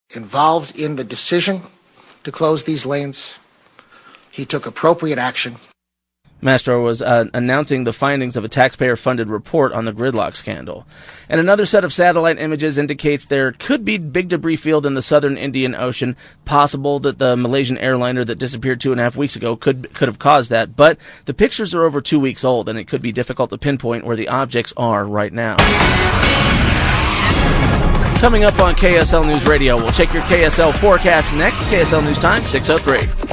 involved in the decision to close these lanes. He took appropriate action. Mastro was announcing the findings of a taxpayer-funded report on the gridlock scandal. And another set of satellite images indicates there could be big debris field in the southern Indian Ocean. Possible that the Malaysian airliner that disappeared 2.5 weeks ago could have caused that. But the pictures are over 2 weeks old, and it could be difficult to pinpoint where the objects are right now. Coming up on KSL News Radio, we'll check your KSL forecast next. KSL News Time, 6:03.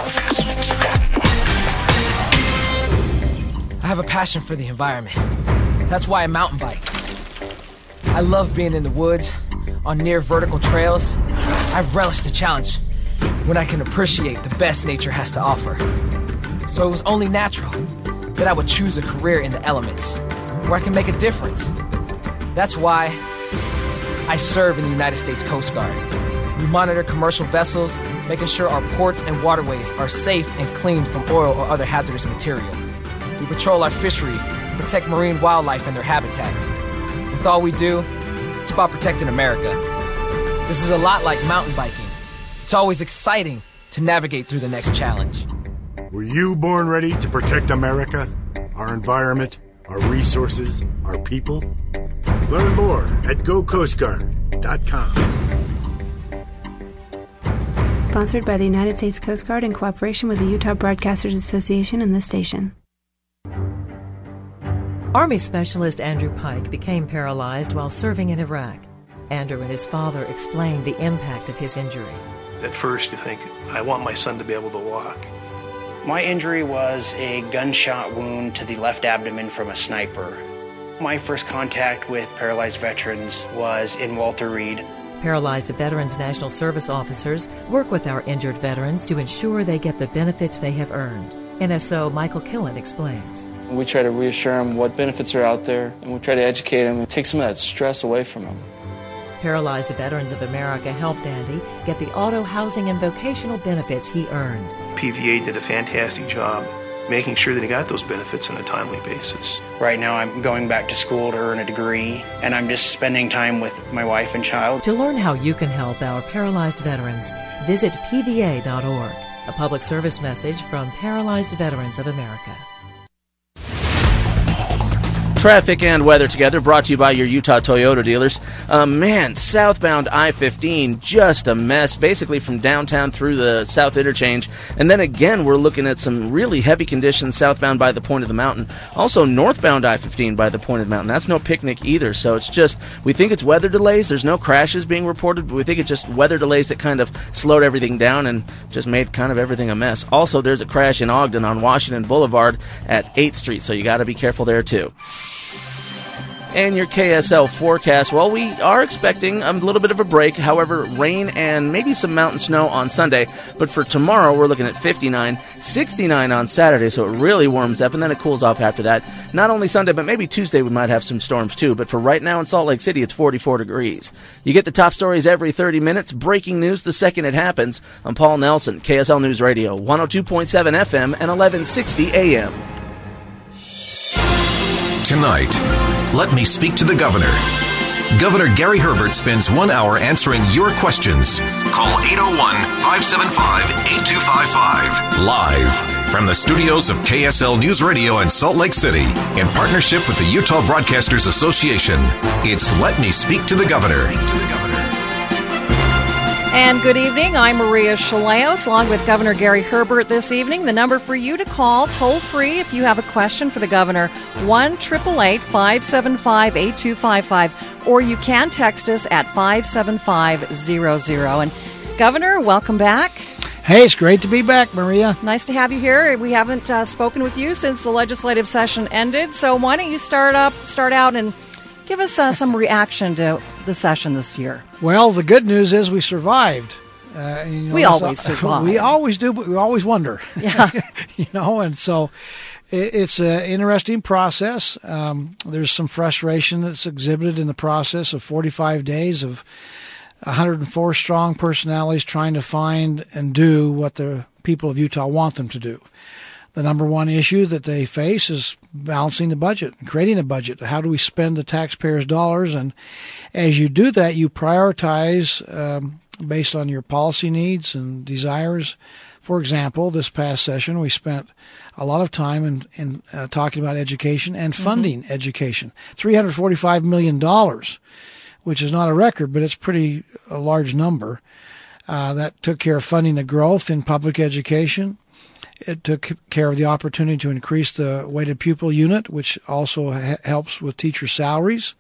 I have a passion for the environment. That's why I mountain bike. I love being in the woods, on near vertical trails. I relish the challenge when I can appreciate the best nature has to offer. So it was only natural that I would choose a career in the elements, where I can make a difference. That's why I serve in the United States Coast Guard. We monitor commercial vessels, making sure our ports and waterways are safe and clean from oil or other hazardous material. We patrol our fisheries, protect marine wildlife and their habitats. With all we do, it's about protecting America. This is a lot like mountain biking. It's always exciting to navigate through the next challenge. Were you born ready to protect America, our environment, our resources, our people? Learn more at GoCoastGuard.com. Sponsored by the United States Coast Guard in cooperation with the Utah Broadcasters Association and this station. Army Specialist Andrew Pike became paralyzed while serving in Iraq. Andrew and his father explained the impact of his injury. At first you think, I want my son to be able to walk. My injury was a gunshot wound to the left abdomen from a sniper. My first contact with paralyzed veterans was in Walter Reed. Paralyzed Veterans National Service officers work with our injured veterans to ensure they get the benefits they have earned. NSO Michael Killen explains. We try to reassure them what benefits are out there, and we try to educate them and take some of that stress away from them. Paralyzed Veterans of America helped Andy get the auto, housing, and vocational benefits he earned. PVA did a fantastic job making sure that he got those benefits on a timely basis. Right now I'm going back to school to earn a degree, and I'm just spending time with my wife and child. To learn how you can help our paralyzed veterans, visit PVA.org. A public service message from Paralyzed Veterans of America. Traffic and weather together, brought to you by your Utah Toyota dealers. Southbound I-15, just a mess, basically from downtown through the South Interchange. And then again, we're looking at some really heavy conditions southbound by the Point of the Mountain. Also, northbound I-15 by the Point of the Mountain. That's no picnic either, so it's just, we think it's weather delays. There's no crashes being reported, but we think it's just weather delays that kind of slowed everything down and just made kind of everything a mess. Also, there's a crash in Ogden on Washington Boulevard at 8th Street, so you got to be careful there too. And your KSL forecast, well, we are expecting a little bit of a break. However, rain and maybe some mountain snow on Sunday. But for tomorrow, we're looking at 59, 69 on Saturday, so it really warms up, and then it cools off after that. Not only Sunday, but maybe Tuesday we might have some storms too. But for right now in Salt Lake City, it's 44 degrees. You get the top stories every 30 minutes. Breaking news the second it happens. I'm Paul Nelson, KSL News Radio, 102.7 FM and 1160 AM. Tonight, let me speak to the governor. Governor Gary Herbert spends 1 hour answering your questions. Call 801-575-8255. Live from the studios of KSL News Radio in Salt Lake City in partnership with the Utah Broadcasters Association. It's Let Me Speak to the Governor. And good evening. I'm Maria Chaleos, along with Governor Gary Herbert this evening. The number for you to call, toll-free, if you have a question for the governor, 1-888-575-8255, or you can text us at 57500. And Governor, welcome back. Hey, it's great to be back, Maria. Nice to have you here. We haven't spoken with you since the legislative session ended, so why don't you start out and give us some reaction to the session this year. Well, the good news is we survived. We always survive. We always do, but we always wonder. Yeah. And so it's an interesting process. There's some frustration that's exhibited in the process of 45 days of 104 strong personalities trying to find and do what the people of Utah want them to do. The number one issue that they face is balancing the budget and creating a budget. How do we spend the taxpayers' dollars? And as you do that, you prioritize based on your policy needs and desires. For example, this past session, we spent a lot of time in talking about education and funding education. $345 million, which is not a record, but it's a large number. That took care of funding the growth in public education. It took care of the opportunity to increase the weighted pupil unit, which also helps with teacher salaries.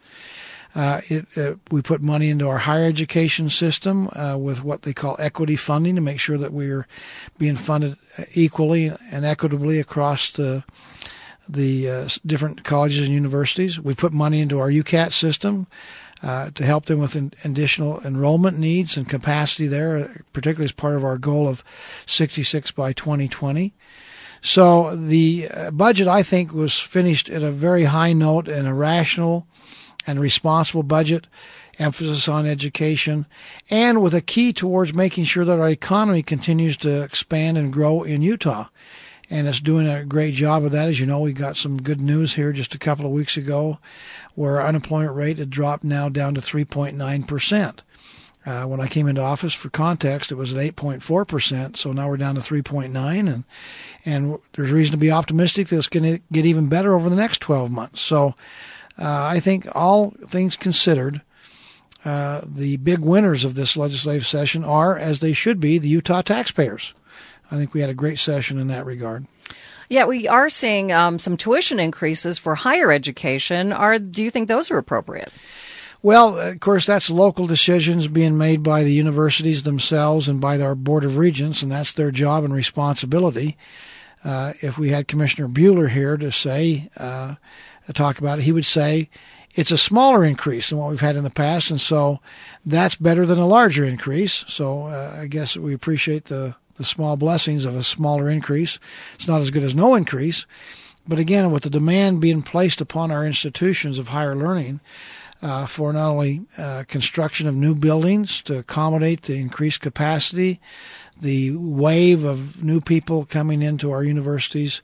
We put money into our higher education system with what they call equity funding to make sure that we're being funded equally and equitably across the different colleges and universities. We put money into our UCAT system to help them with additional enrollment needs and capacity there, particularly as part of our goal of 66 by 2020. So the budget, I think, was finished at a very high note and a rational and responsible budget, emphasis on education, and with a key towards making sure that our economy continues to expand and grow in Utah. And it's doing a great job of that. As you know, we got some good news here just a couple of weeks ago where our unemployment rate had dropped now down to 3.9%. When I came into office, for context, it was at 8.4%, so now we're down to 3.9%, and there's reason to be optimistic that it's going to get even better over the next 12 months. So I think all things considered, the big winners of this legislative session are, as they should be, the Utah taxpayers. I think we had a great session in that regard. Yeah, we are seeing some tuition increases for higher education. Do you think those are appropriate? Well, of course, that's local decisions being made by the universities themselves and by our Board of Regents, and that's their job and responsibility. If we had Commissioner Buehler here to talk about it, he would say it's a smaller increase than what we've had in the past, and so that's better than a larger increase. So I guess we appreciate the small blessings of a smaller increase. It's not as good as no increase. But again, with the demand being placed upon our institutions of higher learning for not only construction of new buildings to accommodate the increased capacity, the wave of new people coming into our universities,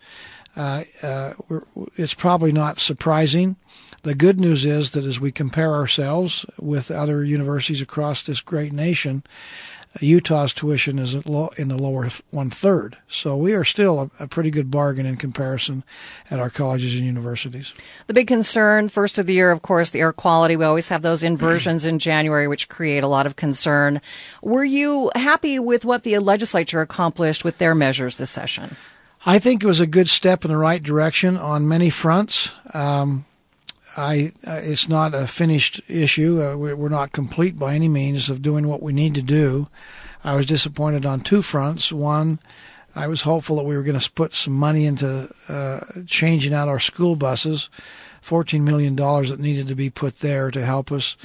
it's probably not surprising. The good news is that as we compare ourselves with other universities across this great nation, Utah's tuition is in the lower one-third. So we are still a pretty good bargain in comparison at our colleges and universities. The big concern, first of the year, of course, the air quality. We always have those inversions in January, which create a lot of concern. Were you happy with what the legislature accomplished with their measures this session? I think it was a good step in the right direction on many fronts. It's not a finished issue. We're not complete by any means of doing what we need to do. I was disappointed on two fronts. One, I was hopeful that we were going to put some money into changing out our school buses, $14 million that needed to be put there to help us.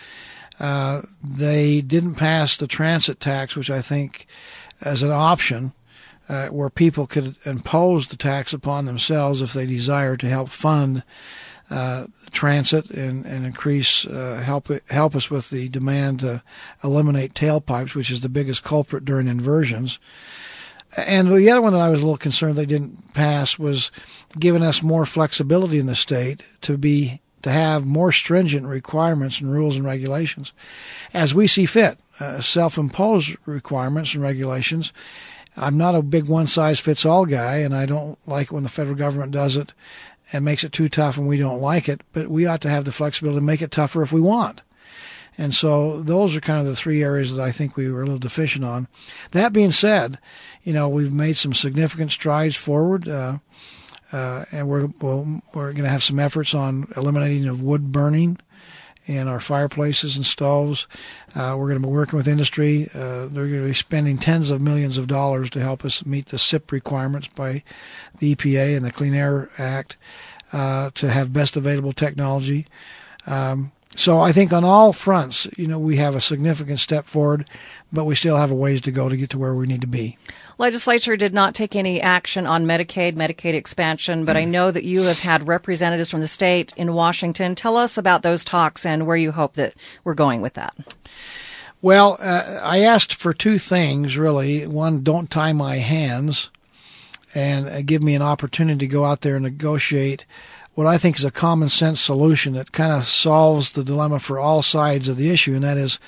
They didn't pass the transit tax, which I think as an option, where people could impose the tax upon themselves if they desire to help fund transit and increase help us with the demand to eliminate tailpipes, which is the biggest culprit during inversions. And the other one that I was a little concerned they didn't pass was giving us more flexibility in the state to have more stringent requirements and rules and regulations as we see fit, self-imposed requirements and regulations. I'm not a big one-size-fits-all guy, and I don't like it when the federal government does it and makes it too tough and we don't like it, but we ought to have the flexibility to make it tougher if we want. And so those are kind of the three areas that I think we were a little deficient on. That being said, we've made some significant strides forward, and we're going to have some efforts on eliminating of wood burning in our fireplaces and stoves. We're going to be working with industry. They're going to be spending tens of millions of dollars to help us meet the SIP requirements by the EPA and the Clean Air Act to have best available technology. So I think on all fronts, we have a significant step forward, but we still have a ways to go to get to where we need to be. Legislature did not take any action on Medicaid expansion, but I know that you have had representatives from the state in Washington. Tell us about those talks and where you hope that we're going with that. Well, I asked for two things, really. One, don't tie my hands and give me an opportunity to go out there and negotiate what I think is a common sense solution that kind of solves the dilemma for all sides of the issue, and that is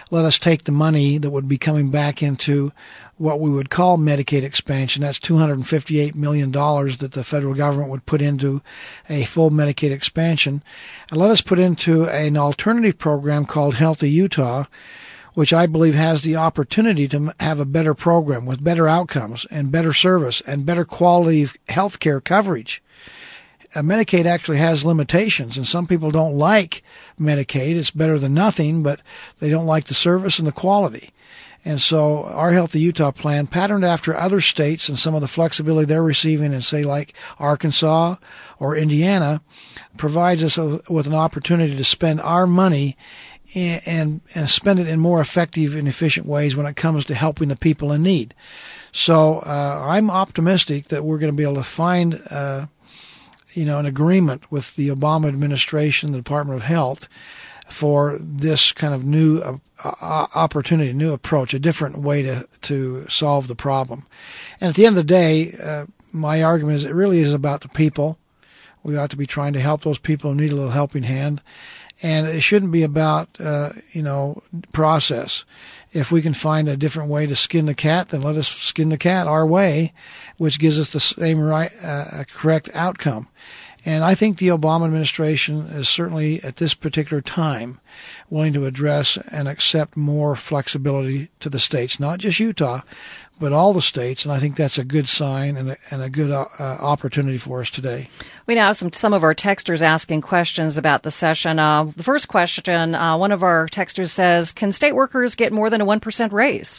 let us take the money that would be coming back into what we would call Medicaid expansion. That's $258 million that the federal government would put into a full Medicaid expansion. And let us put into an alternative program called Healthy Utah, which I believe has the opportunity to have a better program with better outcomes and better service and better quality of health care coverage. Medicaid actually has limitations, and some people don't like Medicaid. It's better than nothing, but they don't like the service and the quality. And so our Healthy Utah plan, patterned after other states and some of the flexibility they're receiving in, say, like Arkansas or Indiana, provides us with an opportunity to spend our money and spend it in more effective and efficient ways when it comes to helping the people in need. So I'm optimistic that we're going to be able to find an agreement with the Obama administration, the Department of Health, for this kind of new opportunity, new approach, a different way to solve the problem. And at the end of the day, my argument is it really is about the people. We ought to be trying to help those people who need a little helping hand. And it shouldn't be about, process. If we can find a different way to skin the cat, then let us skin the cat our way, which gives us the same correct outcome. And I think the Obama administration is certainly at this particular time willing to address and accept more flexibility to the states, not just Utah, but all the states. And I think that's a good sign and a good opportunity for us today. We now have some of our texters asking questions about the session. The first question, one of our texters says, can state workers get more than a 1% raise?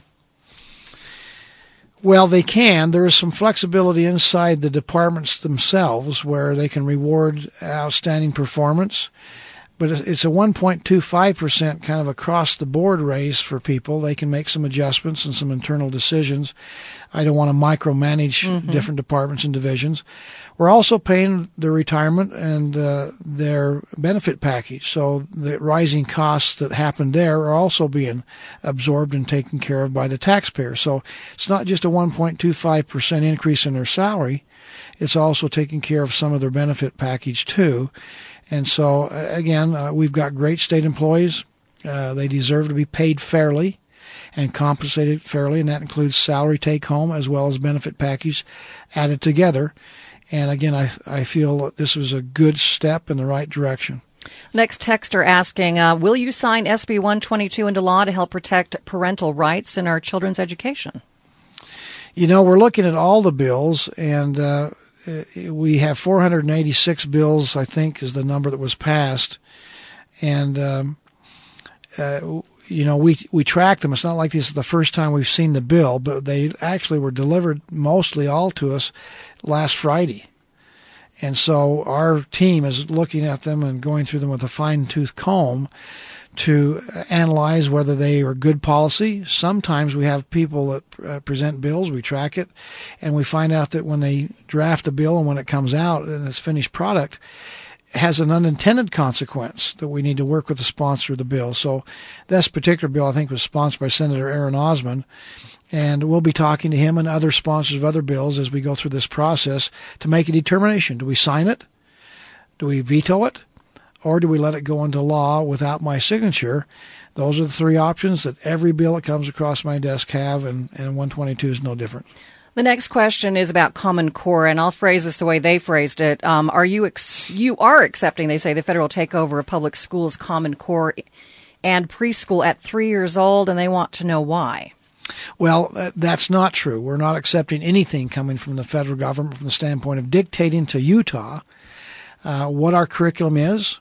Well, they can. There is some flexibility inside the departments themselves where they can reward outstanding performance. But it's a 1.25% kind of across-the-board raise for people. They can make some adjustments and some internal decisions. I don't want to micromanage different departments and divisions. We're also paying their retirement and their benefit package. So the rising costs that happened there are also being absorbed and taken care of by the taxpayer. So it's not just a 1.25% increase in their salary. It's also taking care of some of their benefit package, too. And so, again, we've got great state employees. They deserve to be paid fairly and compensated fairly, and that includes salary take-home as well as benefit package added together. And, again, I feel that this was a good step in the right direction. Next texter asking, will you sign SB 122 into law to help protect parental rights in our children's education? We're looking at all the bills, and we have 486 bills, I think, is the number that was passed. And, we track them. It's not like this is the first time we've seen the bill, but they actually were delivered mostly all to us last Friday. And so our team is looking at them and going through them with a fine-tooth comb to analyze whether they are good policy. Sometimes we have people that present bills, we track it, and we find out that when they draft the bill and when it comes out and its finished product, it has an unintended consequence that we need to work with the sponsor of the bill. So this particular bill, I think, was sponsored by Senator Aaron Osmond, and we'll be talking to him and other sponsors of other bills as we go through this process to make a determination. Do we sign it? Do we veto it? Or do we let it go into law without my signature? Those are the three options that every bill that comes across my desk have, and 122 is no different. The next question is about Common Core, and I'll phrase this the way they phrased it. You are accepting, they say, the federal takeover of public schools, Common Core, and preschool at 3 years old, and they want to know why. Well, that's not true. We're not accepting anything coming from the federal government from the standpoint of dictating to Utah what our curriculum is,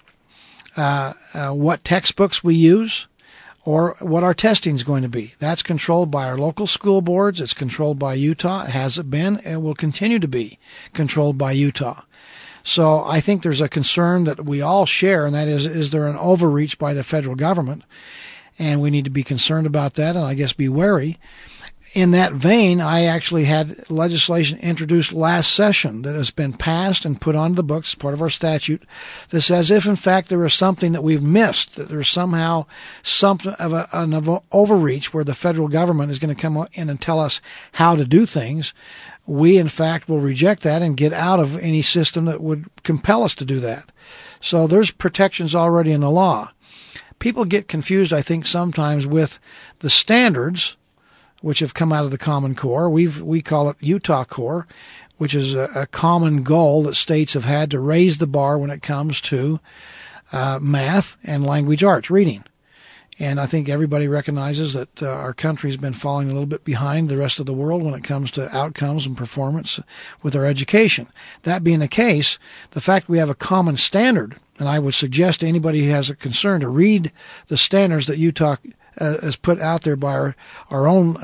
what textbooks we use, or what our testing is going to be. That's controlled by our local school boards. It's controlled by Utah. It has been and will continue to be controlled by Utah. So I think there's a concern that we all share, and that is there an overreach by the federal government? And we need to be concerned about that and I guess be wary. In that vein, I actually had legislation introduced last session that has been passed and put onto the books, part of our statute, that says if, in fact, there is something that we've missed, that there's somehow something of an overreach where the federal government is going to come in and tell us how to do things, we, in fact, will reject that and get out of any system that would compel us to do that. So there's protections already in the law. people get confused, I think, sometimes with the standards which have come out of the Common Core. We call it Utah Core, which is a common goal that states have had to raise the bar when it comes to math and language arts, reading. And I think everybody recognizes that our country's been falling a little bit behind the rest of the world when it comes to outcomes and performance with our education. That being the case, the fact we have a common standard, and I would suggest to anybody who has a concern to read the standards that Utah has put out there by our own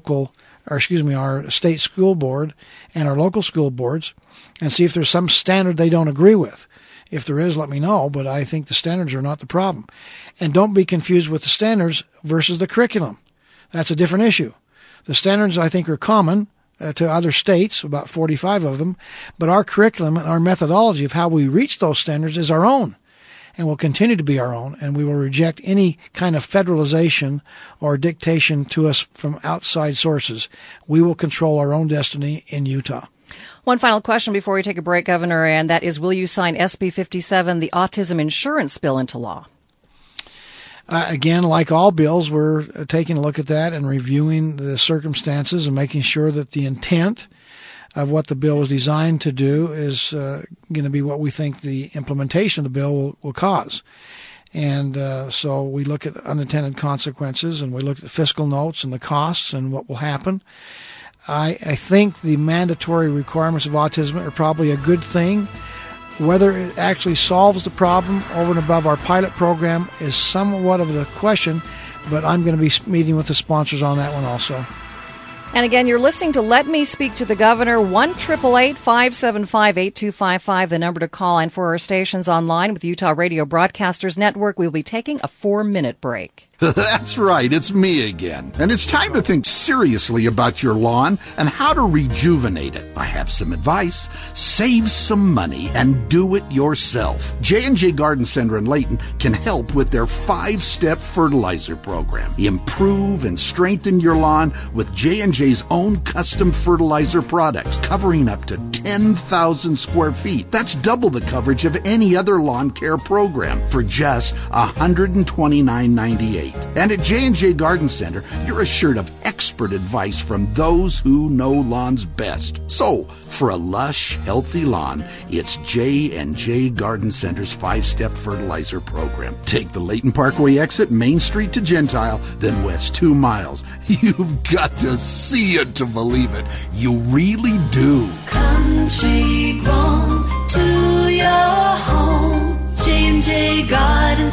our state school board and our local school boards, and see if there's some standard they don't agree with. If there is, let me know, but I think the standards are not the problem. And don't be confused with the standards versus the curriculum. That's a different issue. The standards, I think, are common to other states, about 45 of them, but our curriculum and our methodology of how we reach those standards is our own and will continue to be our own, and we will reject any kind of federalization or dictation to us from outside sources. We will control our own destiny in Utah. One final question before we take a break, Governor, and that is, will you sign SB 57, the autism insurance bill, into law? Again, like all bills, we're taking a look at that and reviewing the circumstances and making sure that the intent of what the bill was designed to do is going to be what we think the implementation of the bill will cause. And so we look at unintended consequences, and we look at the fiscal notes and the costs and what will happen. I think the mandatory requirements of autism are probably a good thing. Whether it actually solves the problem over and above our pilot program is somewhat of a question, but I'm going to be meeting with the sponsors on that one also. And again, you're listening to Let Me Speak to the Governor, 1-888-575-8255, the number to call. And for our stations online with Utah Radio Broadcasters Network, we'll be taking a 4-minute break. That's right, it's me again. And it's time to think seriously about your lawn and how to rejuvenate it. I have some advice. Save some money and do it yourself. J&J Garden Center in Layton can help with their 5-step fertilizer program. Improve and strengthen your lawn with J&J's own custom fertilizer products, covering up to 10,000 square feet. That's double the coverage of any other lawn care program for just $129.98. And at J&J Garden Center, you're assured of expert advice from those who know lawns best. So, for a lush, healthy lawn, it's J&J Garden Center's 5-step fertilizer program. Take the Layton Parkway exit, Main Street to Gentile, then west 2 miles. You've got to see it to believe it. You really do. Country grown to your home, J&J Garden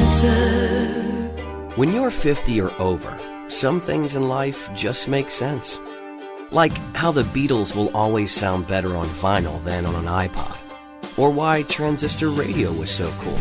Center. When you're 50 or over, some things in life just make sense. Like how the Beatles will always sound better on vinyl than on an iPod. Or why transistor radio was so cool.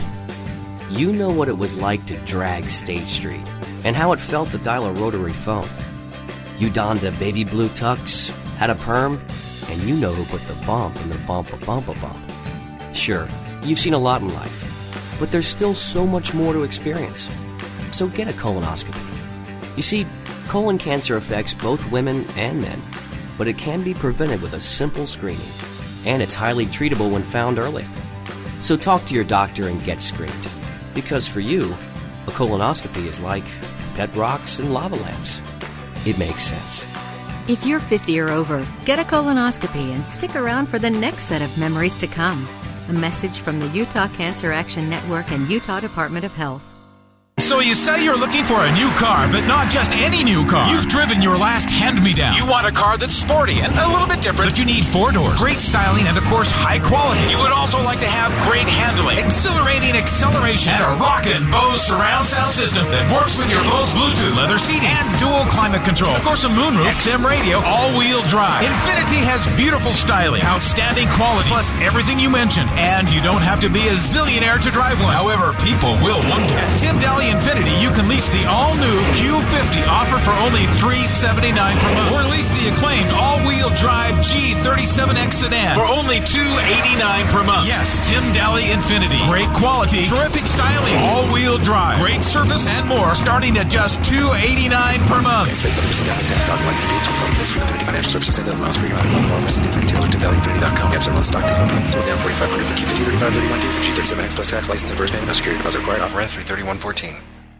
You know what it was like to drag State Street, and how it felt to dial a rotary phone. You donned a baby blue tux, had a perm, and you know who put the bump in the bump-a-bump-a-bump. Sure, you've seen a lot in life, but there's still so much more to experience. So get a colonoscopy. You see, colon cancer affects both women and men, but it can be prevented with a simple screening, and it's highly treatable when found early. So talk to your doctor and get screened, because for you, a colonoscopy is like pet rocks and lava lamps. It makes sense. If you're 50 or over, get a colonoscopy and stick around for the next set of memories to come. A message from the Utah Cancer Action Network and Utah Department of Health. So you say you're looking for a new car, but not just any new car. You've driven your last hand-me-down. You want a car that's sporty and a little bit different, but you need 4 doors, great styling, and of course, high quality. You would also like to have great handling, exhilarating acceleration, and a rockin' Bose surround sound system that works with your Bose Bluetooth leather seating and dual climate control. Of course, a moonroof, XM radio, all-wheel drive. Infiniti has beautiful styling, outstanding quality, plus everything you mentioned, and you don't have to be a zillionaire to drive one. However, people will one day. At Tim Daly Infiniti, you can lease the all-new Q50 offer for only $379 per month, or lease the acclaimed all-wheel drive G37X sedan for only $289 per month. Yes, Tim Daly Infiniti. Great quality, terrific styling, all-wheel drive, great service, and more, starting at just $289 per month. It's based on the Daly sales stock license based on this with Infiniti Financial Services. 10,000 miles per gallon. One office in Infiniti Taylor to DalyInfiniti.com. Gaps are on stock. Days open. Slow down 4,500 for Q50, 3531 due for G37X plus tax license and first name. No security deposit required. Offer ends 3/31/14.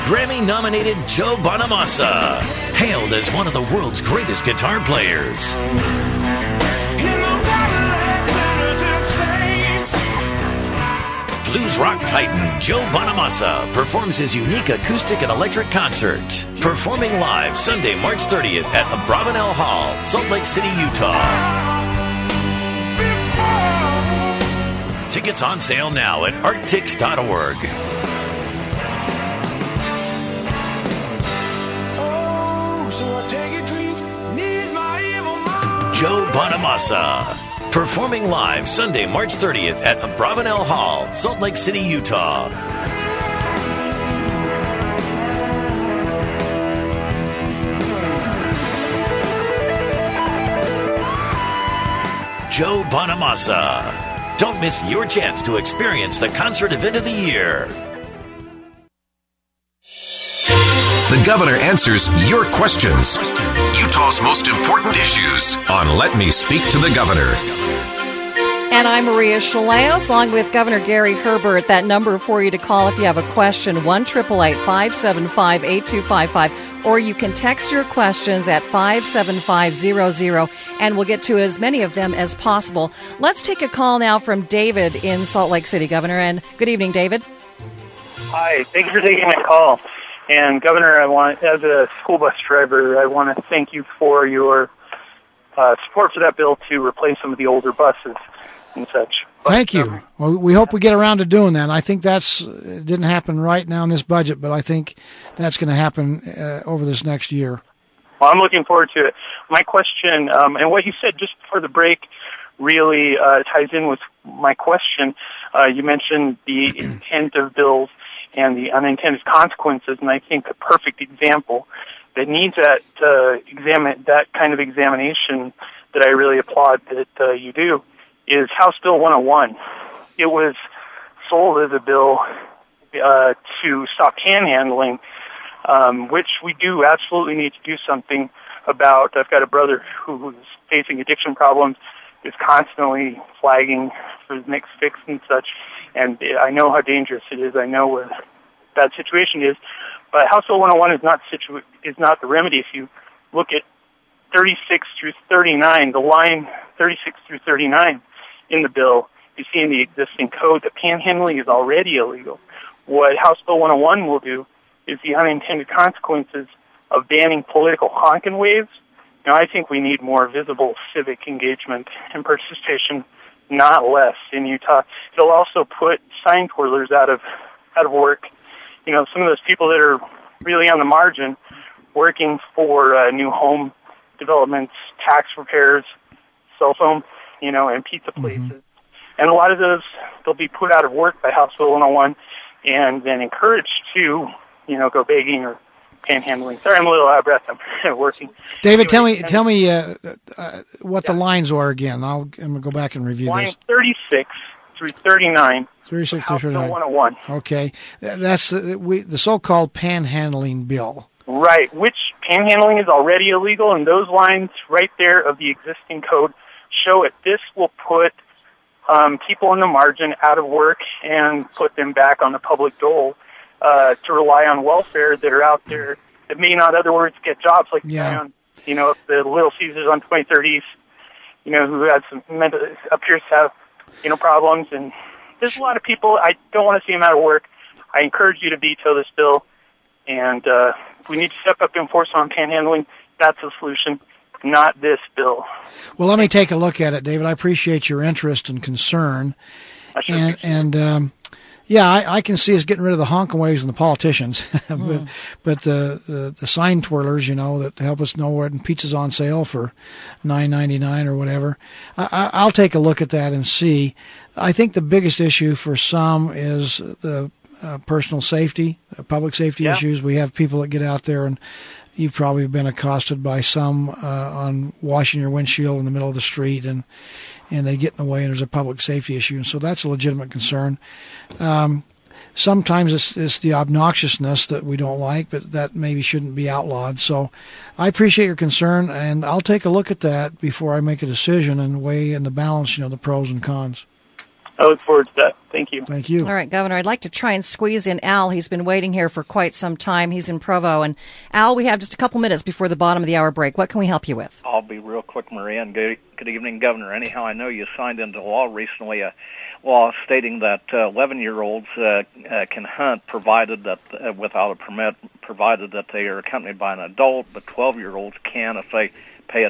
Grammy-nominated Joe Bonamassa, hailed as one of the world's greatest guitar players. Blues rock titan Joe Bonamassa performs his unique acoustic and electric concert, performing live Sunday, March 30th at Abravanel Hall, Salt Lake City, Utah. Tickets on sale now at arttix.org. Joe Bonamassa, performing live Sunday, March 30th at Abravanel Hall, Salt Lake City, Utah. Joe Bonamassa. Don't miss your chance to experience the concert event of the year. The governor answers your questions. Utah's most important issues on Let Me Speak to the Governor. And I'm Maria Shilaos, along with Governor Gary Herbert. That number for you to call if you have a question, 1-888-575-8255. Or you can text your questions at 57500, and we'll get to as many of them as possible. Let's take a call now from David in Salt Lake City, Governor. And good evening, David. Hi, thank you for taking my call. And Governor, as a school bus driver, I want to thank you for your support for that bill to replace some of the older buses and such. Thank you. Well, we hope we get around to doing that. I think it didn't happen right now in this budget, but I think that's going to happen over this next year. Well, I'm looking forward to it. My question, and what you said just before the break, really ties in with my question. You mentioned the intent of bills and the unintended consequences, and I think a perfect example that needs that kind of examination that I really applaud that you do is House Bill 101. It was sold as a bill to stop panhandling, which we do absolutely need to do something about. I've got a brother who's facing addiction problems, is constantly flagging for his next fix and such, and I know how dangerous it is. I know what that situation is. But House Bill 101 is not the remedy. If you look at 36 through 39, the line 36 through 39 in the bill, you see in the existing code that panhandling is already illegal. What House Bill 101 will do is the unintended consequences of banning political honkin' waves. Now, I think we need more visible civic engagement and participation, not less, in Utah. It'll also put sign twirlers out of work. You know, some of those people that are really on the margin working for new home developments, tax repairs, cell phone, and pizza places. Mm-hmm. And a lot of those, they'll be put out of work by House Bill 101 and then encouraged to, go begging or panhandling. Sorry, I'm a little out of breath. I'm working. David, anyway, tell me what the lines are again. I'm going to go back and review line this. 36 through 39. 36 through 39. 101. Okay. That's the so-called panhandling bill. Right, which panhandling is already illegal, and those lines right there of the existing code show it. This will put people on the margin out of work and put them back on the public dole to rely on welfare that are out there that may not otherwise get jobs, like the Little Caesars on 23rd East, who had some appears to have problems, and there's a lot of people. I don't want to see them out of work. I encourage you to veto this bill, and we need to step up enforcement on panhandling. That's the solution, not this bill. Well, let me take a look at it, David. I appreciate your interest and concern. I can see us getting rid of the honking waves and the politicians, but the sign twirlers, that help us know where pizza's on sale for $9.99 or whatever. I'll take a look at that and see. I think the biggest issue for some is the personal safety, public safety issues. We have people that get out there, and you've probably been accosted by some on washing your windshield in the middle of the street, and they get in the way, and there's a public safety issue. And so that's a legitimate concern. Sometimes it's the obnoxiousness that we don't like, but that maybe shouldn't be outlawed. So I appreciate your concern, and I'll take a look at that before I make a decision and weigh in the balance, the pros and cons. I look forward to that. Thank you. Thank you. All right, Governor, I'd like to try and squeeze in Al. He's been waiting here for quite some time. He's in Provo. And Al, we have just a couple minutes before the bottom of the hour break. What can we help you with? I'll be real quick, Maria, and good evening, Governor. Anyhow, I know you signed into law recently a law stating that 11-year-olds can hunt provided that without a permit, provided that they are accompanied by an adult, but 12-year-olds can if they pay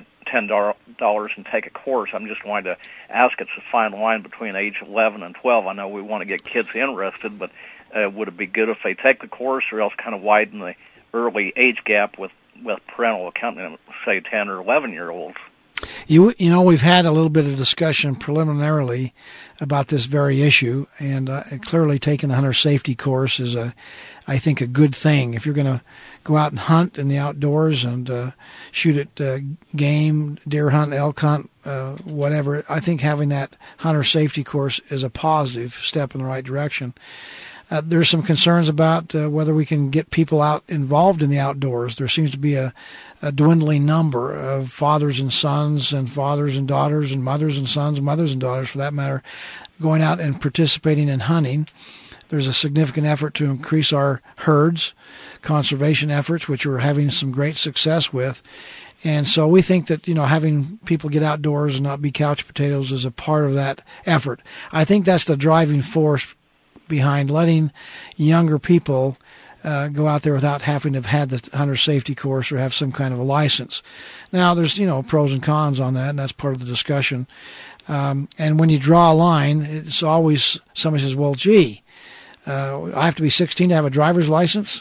$10 and take a course. I'm just wanting to ask, it's a fine line between age 11 and 12. I know we want to get kids interested, but would it be good if they take the course or else kind of widen the early age gap with parental accompaniment, say 10 or 11-year-olds? You know, we've had a little bit of discussion preliminarily about this very issue, and clearly taking the hunter safety course is, I think, a good thing. If you're going to go out and hunt in the outdoors and shoot at game, deer hunt, elk hunt, whatever, I think having that hunter safety course is a positive step in the right direction. There's some concerns about whether we can get people out involved in the outdoors. There seems to be a dwindling number of fathers and sons and fathers and daughters and mothers and sons and mothers and daughters, for that matter, going out and participating in hunting. There's a significant effort to increase our herds, conservation efforts, which we're having some great success with. And so we think that, having people get outdoors and not be couch potatoes is a part of that effort. I think that's the driving force behind letting younger people go out there without having to have had the hunter safety course or have some kind of a license. Now, there's, pros and cons on that, and that's part of the discussion. And when you draw a line, it's always somebody says, well, gee, I have to be 16 to have a driver's license?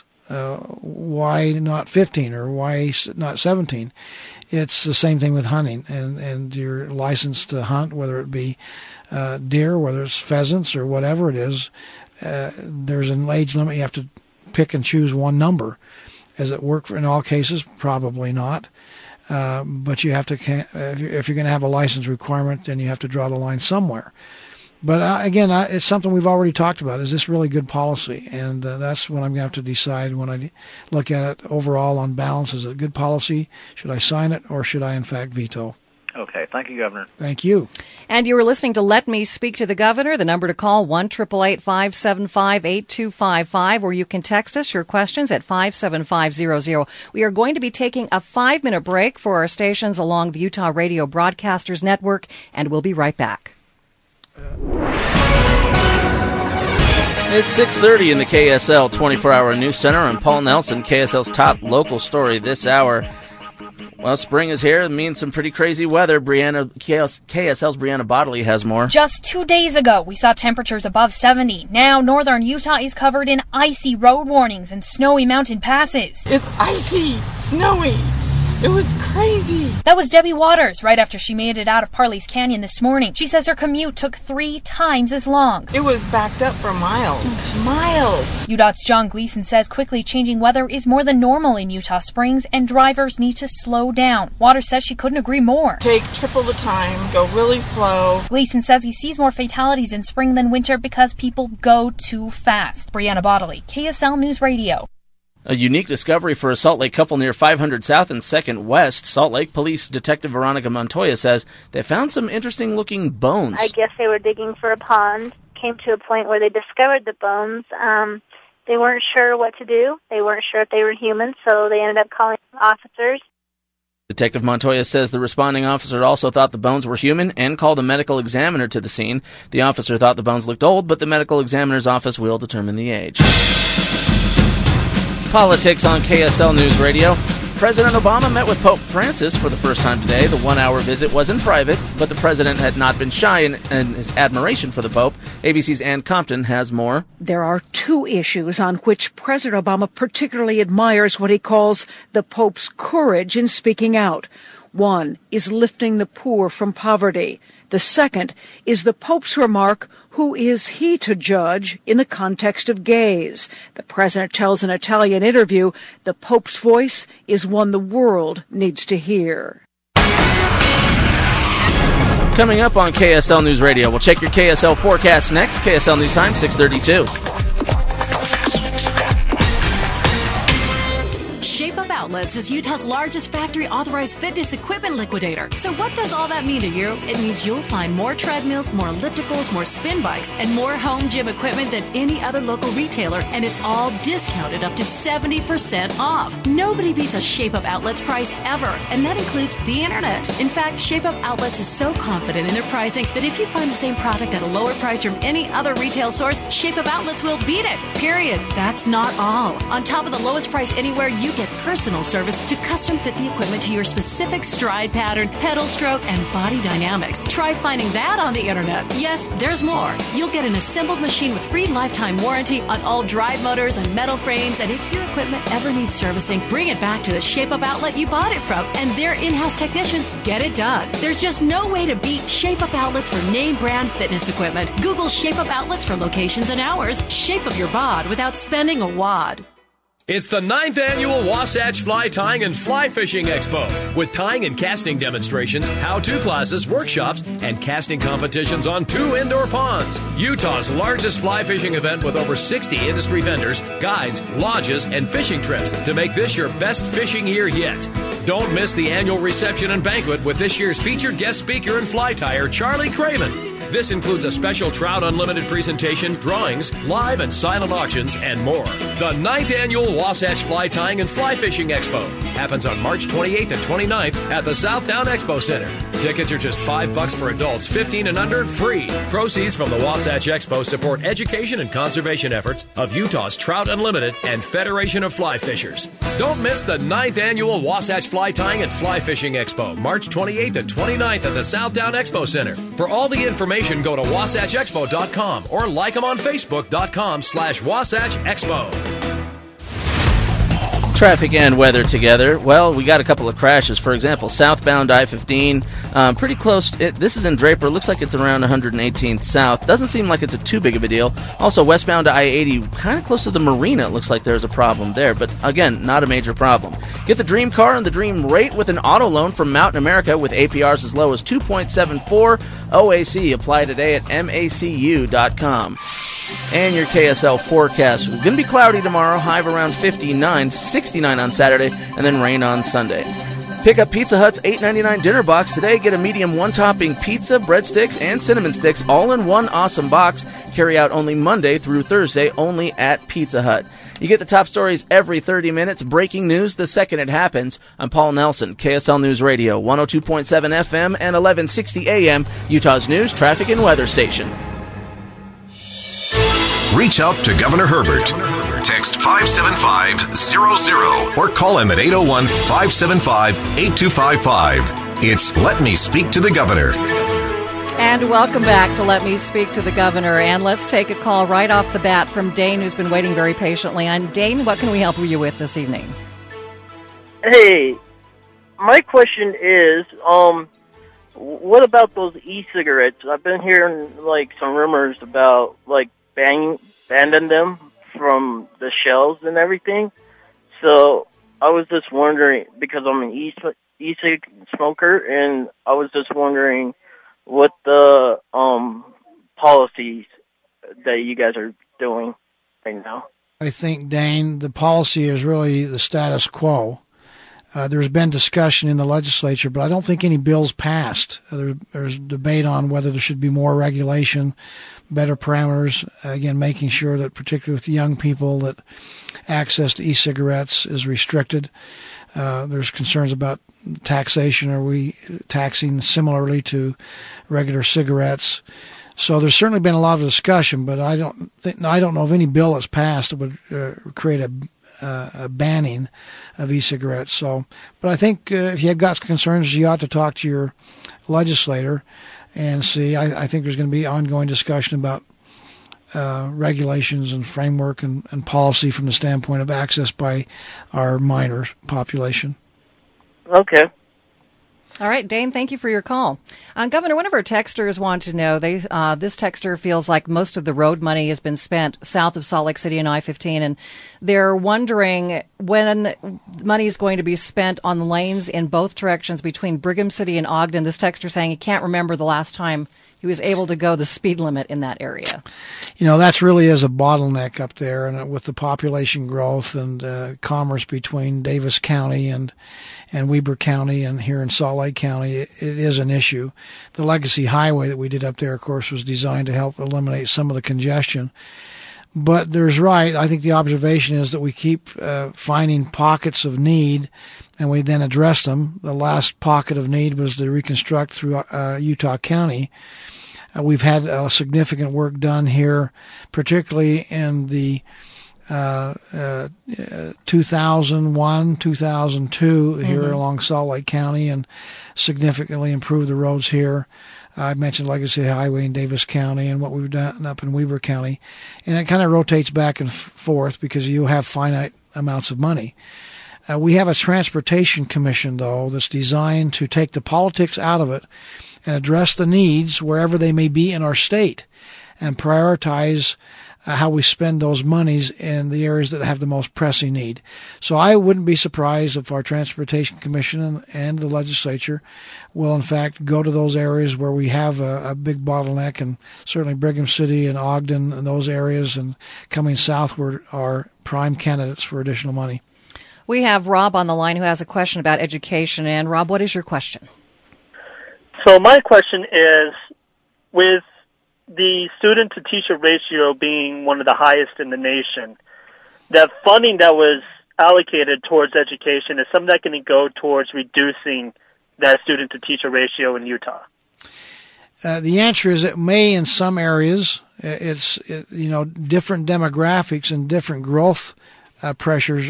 Why not 15 or why not 17? It's the same thing with hunting, and your license to hunt, whether it be deer, whether it's pheasants or whatever it is, there's an age limit. You have to pick and choose one number. Does it work in all cases? Probably not. But you have to, if you're going to have a license requirement, then you have to draw the line somewhere. But again, it's something we've already talked about. Is this really good policy? And that's what I'm going to have to decide when I look at it overall on balance. Is it good policy? Should I sign it, or should I, in fact, veto? Okay. Thank you, Governor. Thank you. And you were listening to Let Me Speak to the Governor. The number to call, 1-888-575-8255, or you can text us your questions at 57500. We are going to be taking a 5-minute break for our stations along the Utah Radio Broadcasters Network, and we'll be right back. It's 6:30 in the KSL 24-hour news center. I'm Paul Nelson, KSL's top local story this hour. Well, spring is here. It means some pretty crazy weather. KSL's Brianna Bodley has more. Just 2 days ago, we saw temperatures above 70. Now, northern Utah is covered in icy road warnings and snowy mountain passes. It's icy, snowy. It was crazy. That was Debbie Waters right after she made it out of Parley's Canyon this morning. She says her commute took 3 times as long. It was backed up for miles. Miles. UDOT's John Gleason says quickly changing weather is more than normal in Utah Springs and drivers need to slow down. Waters says she couldn't agree more. Take triple the time, go really slow. Gleason says he sees more fatalities in spring than winter because people go too fast. Brianna Bodley, KSL News Radio. A unique discovery for a Salt Lake couple near 500 South and 2nd West. Salt Lake Police Detective Veronica Montoya says they found some interesting-looking bones. I guess they were digging for a pond, came to a point where they discovered the bones. They weren't sure what to do. They weren't sure if they were human, so they ended up calling officers. Detective Montoya says the responding officer also thought the bones were human and called a medical examiner to the scene. The officer thought the bones looked old, but the medical examiner's office will determine the age. Politics on KSL News Radio. President Obama met with Pope Francis for the first time today. The 1-hour visit was in private, but the president had not been shy in his admiration for the Pope. ABC's Ann Compton has more. There are 2 issues on which President Obama particularly admires what he calls the Pope's courage in speaking out. One is lifting the poor from poverty. The second is the Pope's remark, "Who is he to judge?" in the context of gays. The president tells an Italian interview the Pope's voice is one the world needs to hear. Coming up on KSL News Radio, we'll check your KSL forecast next. KSL News Time, 6:32. Shape up Outlets is Utah's largest factory-authorized fitness equipment liquidator. So what does all that mean to you? It means you'll find more treadmills, more ellipticals, more spin bikes, and more home gym equipment than any other local retailer, and it's all discounted up to 70% off. Nobody beats a Shape Up Outlet's price ever, and that includes the internet. In fact, Shape Up Outlets is so confident in their pricing that if you find the same product at a lower price from any other retail source, Shape Up Outlets will beat it. Period. That's not all. On top of the lowest price anywhere, you get personal service to custom fit the equipment to your specific stride pattern, pedal stroke, and body dynamics. Try finding that on the internet. Yes, there's more. You'll get an assembled machine with free lifetime warranty on all drive motors and metal frames, and if your equipment ever needs servicing, bring it back to the Shape Up Outlet you bought it from, and their in-house technicians get it done. There's just no way to beat Shape Up Outlets for name brand fitness equipment. Google Shape Up Outlets for locations and hours. Shape up your bod without spending a wad. It's the 9th annual Wasatch Fly Tying and Fly Fishing Expo with tying and casting demonstrations, how-to classes, workshops, and casting competitions on 2 indoor ponds. Utah's largest fly fishing event with over 60 industry vendors, guides, lodges, and fishing trips to make this your best fishing year yet. Don't miss the annual reception and banquet with this year's featured guest speaker and fly tyer, Charlie Craven. This includes a special Trout Unlimited presentation, drawings, live and silent auctions, and more. The 9th annual Wasatch Fly Tying and Fly Fishing Expo happens on March 28th and 29th at the Southtown Expo Center. Tickets are just $5 for adults, 15 and under, free. Proceeds from the Wasatch Expo support education and conservation efforts of Utah's Trout Unlimited and Federation of Fly Fishers. Don't miss the 9th annual Wasatch Fly Tying and Fly Fishing Expo, March 28th and 29th at the Southtown Expo Center. For all the information, go to wasatchexpo.com or like them on Facebook.com/Wasatch Expo. Traffic and weather together. Well, we got a couple of crashes. For example, southbound I-15, pretty close. This is in Draper. Looks like it's around 118th South. Doesn't seem like it's too big of a deal. Also, westbound I-80, kind of close to the marina. It looks like there's a problem there. But again, not a major problem. Get the dream car and the dream rate with an auto loan from Mountain America with APRs as low as 2.74. OAC. Apply today at macu.com. And your KSL forecast. It's going to be cloudy tomorrow, high of around 59, 69 on Saturday, and then rain on Sunday. Pick up Pizza Hut's $8.99 dinner box today. Get a medium one-topping pizza, breadsticks, and cinnamon sticks all in one awesome box. Carry out only Monday through Thursday, only at Pizza Hut. You get the top stories every 30 minutes, breaking news the second it happens. I'm Paul Nelson, KSL News Radio, 102.7 FM and 1160 AM, Utah's news, traffic, and weather station. Reach out to Governor Herbert. Text 57500 or call him at 801-575-8255. It's Let Me Speak to the Governor. And welcome back to Let Me Speak to the Governor. And let's take a call right off the bat from Dane, who's been waiting very patiently. And Dane, what can we help you with this evening? Hey, my question is, what about those e-cigarettes? I've been hearing, some rumors about, banning them from the shelves and everything. So I was just wondering, because I'm an e-cig smoker, and I was just wondering what the policies that you guys are doing right now. I think, Dane, the policy is really the status quo. There's been discussion in the legislature, but I don't think any bills passed. There's debate on whether there should be more regulation, better parameters, again, making sure that particularly with young people that access to e-cigarettes is restricted. There's concerns about taxation. Are we taxing similarly to regular cigarettes? So there's certainly been a lot of discussion, but I don't know of any bill that's passed that would create a banning of e-cigarettes. So, but I think if you've got concerns, you ought to talk to your legislator and see. I think there's going to be ongoing discussion about regulations and framework and policy from the standpoint of access by our minor population. Okay. All right, Dane, thank you for your call. Governor, one of our texters wanted to know, this texter feels like most of the road money has been spent south of Salt Lake City and I-15, and they're wondering when money is going to be spent on the lanes in both directions between Brigham City and Ogden. This texter saying he can't remember the last time he was able to go the speed limit in that area. That's really is a bottleneck up there, and with the population growth and commerce between Davis County and Weber County and here in Salt Lake County, it is an issue. The Legacy Highway that we did up there, of course, was designed to help eliminate some of the congestion. But I think the observation is that we keep finding pockets of need, and we then address them. The last pocket of need was to reconstruct through Utah County. We've had significant work done here, particularly in the 2001, 2002 here along Salt Lake County, and significantly improved the roads here. I mentioned Legacy Highway in Davis County and what we've done up in Weber County. And it kind of rotates back and forth because you have finite amounts of money. We have a transportation commission, though, that's designed to take the politics out of it and address the needs wherever they may be in our state and prioritize how we spend those monies in the areas that have the most pressing need. So I wouldn't be surprised if our Transportation Commission and the legislature will, in fact, go to those areas where we have a big bottleneck, and certainly Brigham City and Ogden and those areas and coming southward are prime candidates for additional money. We have Rob on the line who has a question about education. And Rob, what is your question? So my question is, with the student-to-teacher ratio being one of the highest in the nation, the funding that was allocated towards education, is some of that going to go towards reducing that student-to-teacher ratio in Utah? The answer is it may in some areas. It's different demographics and different growth pressures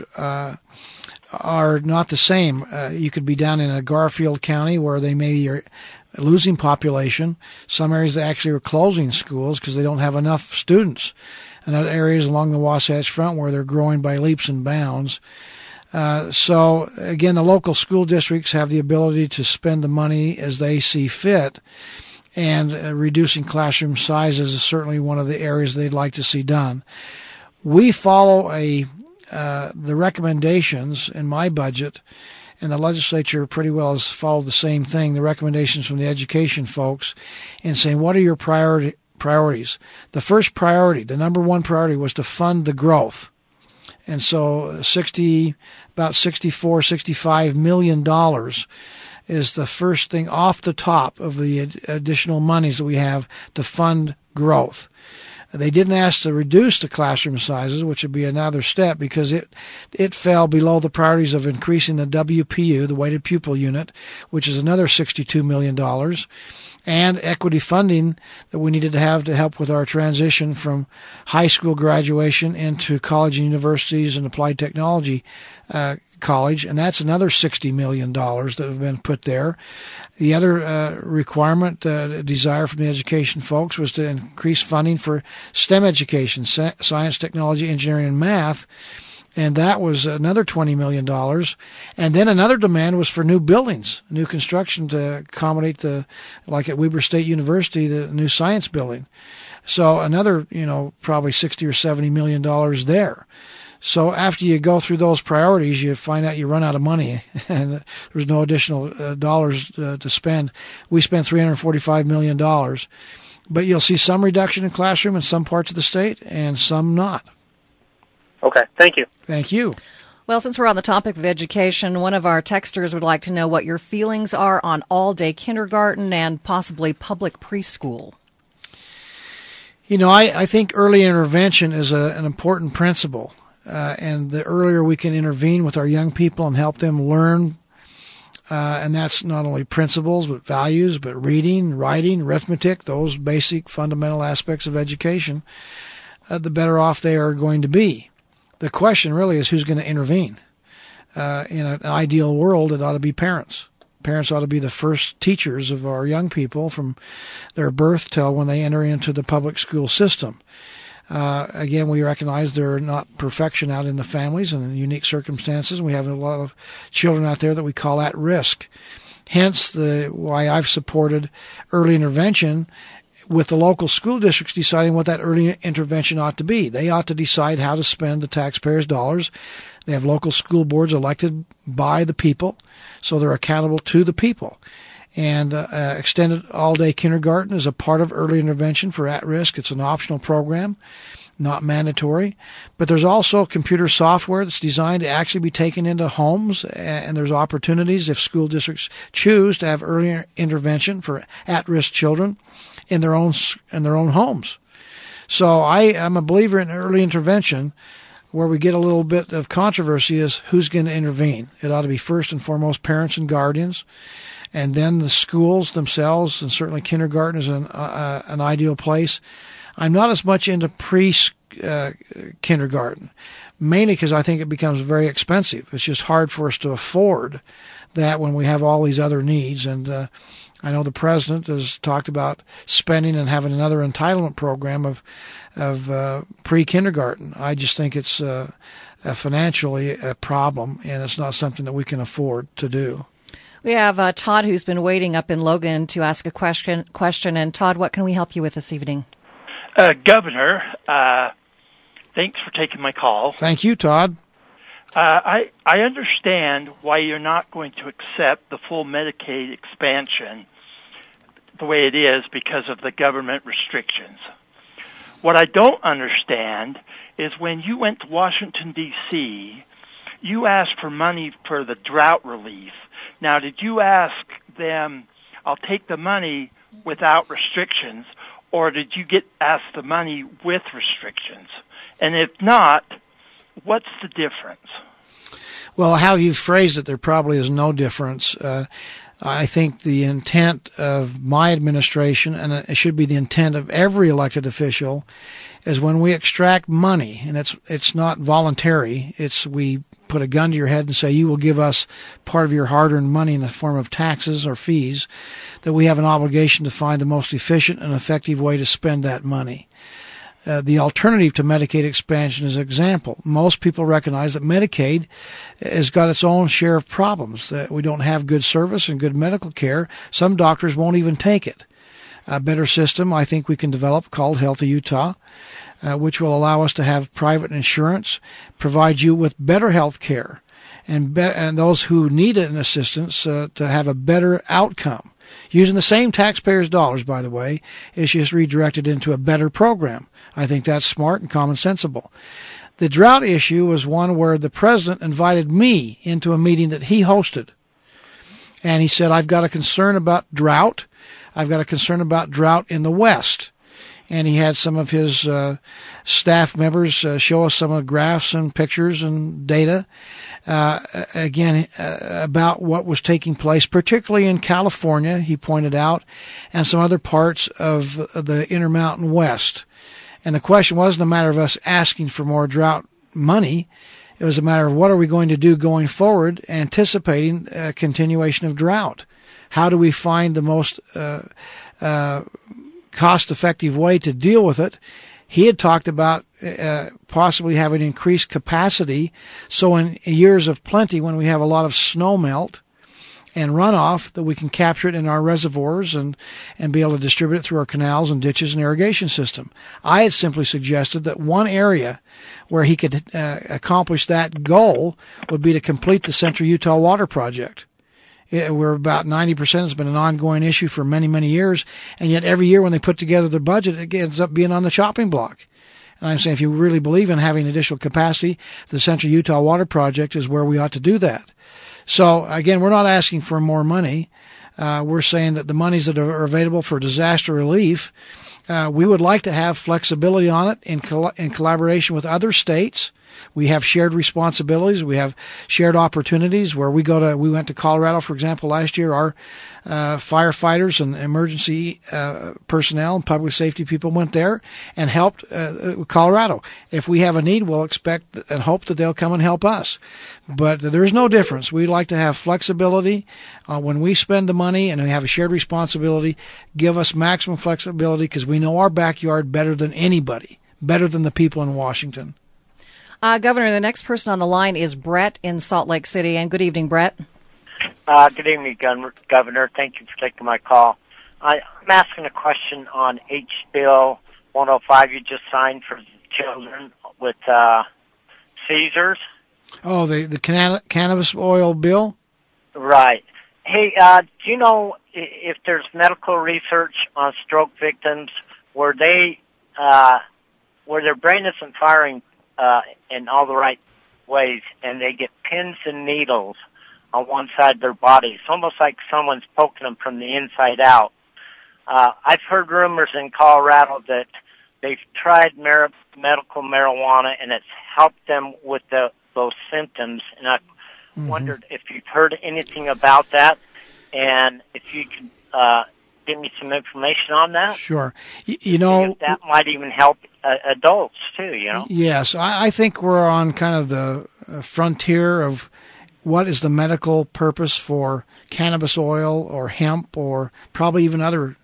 are not the same. You could be down in a Garfield County where they may be losing population. Some areas they actually are closing schools because they don't have enough students. And other areas along the Wasatch Front where they're growing by leaps and bounds. So, again, the local school districts have the ability to spend the money as they see fit. And reducing classroom sizes is certainly one of the areas they'd like to see done. We follow the recommendations in my budget, and the legislature pretty well has followed the same thing, the recommendations from the education folks, in saying, what are your priorities? The first priority, the number one priority, was to fund the growth. And so about $64, $65 million is the first thing off the top of the additional monies that we have to fund growth. They didn't ask to reduce the classroom sizes, which would be another step, because it fell below the priorities of increasing the WPU, the weighted pupil unit, which is another $62 million, and equity funding that we needed to have to help with our transition from high school graduation into college and universities and applied technology college, and that's another $60 million that have been put there. The other requirement, desire from the education folks, was to increase funding for STEM education, science, technology, engineering, and math, and that was another $20 million. And then another demand was for new buildings, new construction to accommodate like at Weber State University, the new science building. So another, probably $60 or $70 million there. So after you go through those priorities, you find out you run out of money and there's no additional dollars to spend. We spent $345 million, but you'll see some reduction in classroom in some parts of the state and some not. Okay, thank you. Thank you. Well, since we're on the topic of education, one of our texters would like to know what your feelings are on all-day kindergarten and possibly public preschool. I think early intervention is an important principle. And the earlier we can intervene with our young people and help them learn, and that's not only principles, but values, but reading, writing, arithmetic, those basic fundamental aspects of education, the better off they are going to be. The question really is who's going to intervene. In an ideal world, it ought to be parents. Parents ought to be the first teachers of our young people from their birth till when they enter into the public school system. Again, we recognize there are not perfection out in the families and in unique circumstances. We have a lot of children out there that we call at risk. Hence, why I've supported early intervention with the local school districts deciding what that early intervention ought to be. They ought to decide how to spend the taxpayers' dollars. They have local school boards elected by the people, so they're accountable to the people. And extended all-day kindergarten is a part of early intervention for at-risk. It's an optional program, not mandatory. But there's also computer software that's designed to actually be taken into homes, and there's opportunities if school districts choose to have early intervention for at-risk children in their own homes. So I am a believer in early intervention. Where we get a little bit of controversy is who's going to intervene. It ought to be first and foremost parents and guardians, and then the schools themselves, and certainly kindergarten is an ideal place. I'm not as much into pre-kindergarten, mainly because I think it becomes very expensive. It's just hard for us to afford that when we have all these other needs. And I know the president has talked about spending and having another entitlement program of pre-kindergarten. I just think it's financially a problem, and it's not something that we can afford to do. We have Todd, who's been waiting up in Logan to ask a question. And Todd, what can we help you with this evening? Governor, thanks for taking my call. Thank you, Todd. I understand why you're not going to accept the full Medicaid expansion the way it is because of the government restrictions. What I don't understand is when you went to Washington, D.C., you asked for money for the drought relief. Now, did you ask them, I'll take the money without restrictions, or did you ask the money with restrictions? And if not, what's the difference? Well, how you've phrased it, there probably is no difference. I think the intent of my administration, and it should be the intent of every elected official, is when we extract money, and it's not voluntary, we put a gun to your head and say, you will give us part of your hard-earned money in the form of taxes or fees, that we have an obligation to find the most efficient and effective way to spend that money. The alternative to Medicaid expansion is an example. Most people recognize that Medicaid has got its own share of problems, that we don't have good service and good medical care. Some doctors won't even take it. A better system I think we can develop called Healthy Utah, which will allow us to have private insurance, provide you with better health care, and those who need an assistance to have a better outcome. Using the same taxpayers' dollars, by the way, is just redirected into a better program. I think that's smart and commonsensible. The drought issue was one where the president invited me into a meeting that he hosted. And he said, I've got a concern about drought. I've got a concern about drought in the West. And he had some of his staff members show us some of the graphs and pictures and data, about what was taking place, particularly in California, he pointed out, and some other parts of the Intermountain West. And the question wasn't a matter of us asking for more drought money. It was a matter of what are we going to do going forward, anticipating a continuation of drought. How do we find the most cost-effective way to deal with it? He had talked about possibly having increased capacity, so in years of plenty, when we have a lot of snow melt and runoff, that we can capture it in our reservoirs and be able to distribute it through our canals and ditches and irrigation system. I had simply suggested that one area where he could accomplish that goal would be to complete the Central Utah Water Project. We're about 90%. It's been an ongoing issue for many, many years. And yet every year when they put together their budget, it ends up being on the chopping block. And I'm saying if you really believe in having additional capacity, the Central Utah Water Project is where we ought to do that. So, again, we're not asking for more money. We're saying that the monies that are available for disaster relief, we would like to have flexibility on it in collaboration with other states. We have shared responsibilities. We have shared opportunities where we went to Colorado, for example, last year. Our firefighters and emergency personnel and public safety people went there and helped Colorado. If we have a need, we'll expect and hope that they'll come and help us. But there's no difference. We like to have flexibility. When we spend the money and we have a shared responsibility, give us maximum flexibility because we know our backyard better than anybody, better than the people in Washington. Governor, the next person on the line is Brett in Salt Lake City. And good evening, Brett. Good evening, Governor. Thank you for taking my call. I'm asking a question on H. Bill 105 you just signed for children with seizures. Oh, the cannabis oil bill? Right. Hey, do you know if there's medical research on stroke victims where their brain isn't firing in all the right ways, and they get pins and needles on one side of their body? It's almost like someone's poking them from the inside out. I've heard rumors in Colorado that they've tried medical marijuana, and it's helped them with those symptoms, and I wondered if you've heard anything about that, and if you could give me some information on that. Sure. You know, that might even help adults too, you know? Yes, I think we're on kind of the frontier of what is the medical purpose for cannabis oil or hemp or probably even other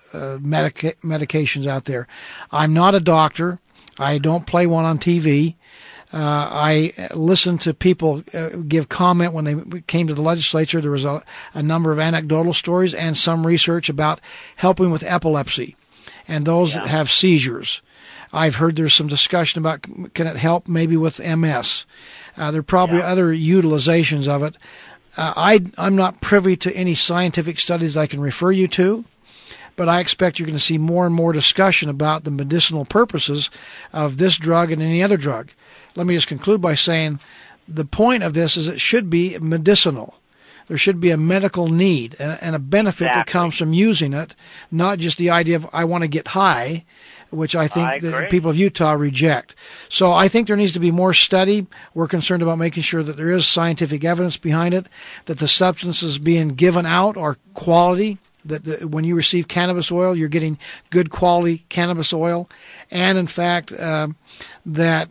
medications out there. I'm not a doctor. I don't play one on TV. I listened to people give comment when they came to the legislature. There was a number of anecdotal stories and some research about helping with epilepsy and those that have seizures. I've heard there's some discussion about can it help maybe with MS. There are probably other utilizations of it. I'm not privy to any scientific studies I can refer you to, but I expect you're going to see more and more discussion about the medicinal purposes of this drug and any other drug. Let me just conclude by saying the point of this is it should be medicinal. There should be a medical need and a benefit that comes from using it, not just the idea of I want to get high, which I think the people of Utah reject. So I think there needs to be more study. We're concerned about making sure that there is scientific evidence behind it, that the substances being given out are quality, that when you receive cannabis oil, you're getting good quality cannabis oil, and in fact that